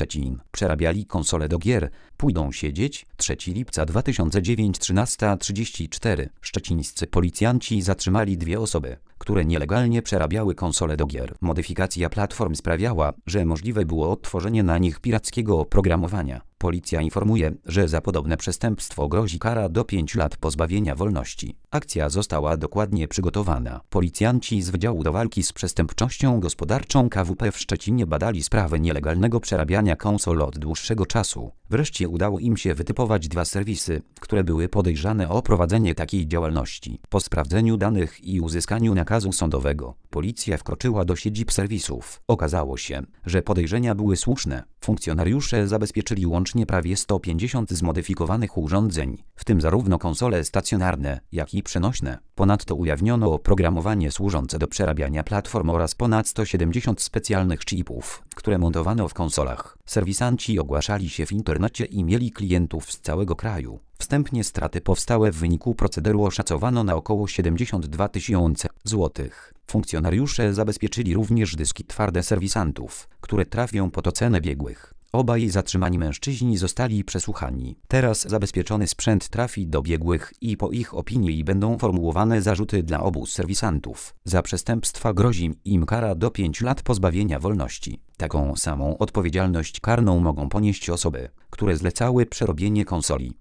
Szczecin. Przerabiali konsole do gier. Pójdą siedzieć. 3 lipca 2009, 13:34. Szczecińscy policjanci zatrzymali 2 osoby, które nielegalnie przerabiały konsole do gier. Modyfikacja platform sprawiała, że możliwe było odtworzenie na nich pirackiego oprogramowania. Policja informuje, że za podobne przestępstwo grozi kara do 5 lat pozbawienia wolności. Akcja została dokładnie przygotowana. Policjanci z Wydziału do Walki z Przestępczością Gospodarczą KWP w Szczecinie badali sprawę nielegalnego przerabiania konsol od dłuższego czasu. Wreszcie udało im się wytypować 2 serwisy, które były podejrzane o prowadzenie takiej działalności. Po sprawdzeniu danych i uzyskaniu nakazu sądowego, policja wkroczyła do siedzib serwisów. Okazało się, że podejrzenia były słuszne. Funkcjonariusze zabezpieczyli łącznie prawie 150 zmodyfikowanych urządzeń, w tym zarówno konsole stacjonarne, jak i przenośne. Ponadto ujawniono oprogramowanie służące do przerabiania platform oraz ponad 170 specjalnych chipów, które montowano w konsolach. Serwisanci ogłaszali się w internecie i mieli klientów z całego kraju. Wstępnie straty powstałe w wyniku procederu oszacowano na około 72 000 złotych. Funkcjonariusze zabezpieczyli również dyski twarde serwisantów, które trafią pod ocenę biegłych. Obaj zatrzymani mężczyźni zostali przesłuchani. Teraz zabezpieczony sprzęt trafi do biegłych i po ich opinii będą formułowane zarzuty dla obu serwisantów. Za przestępstwa grozi im kara do 5 lat pozbawienia wolności. Taką samą odpowiedzialność karną mogą ponieść osoby, które zlecały przerobienie konsoli.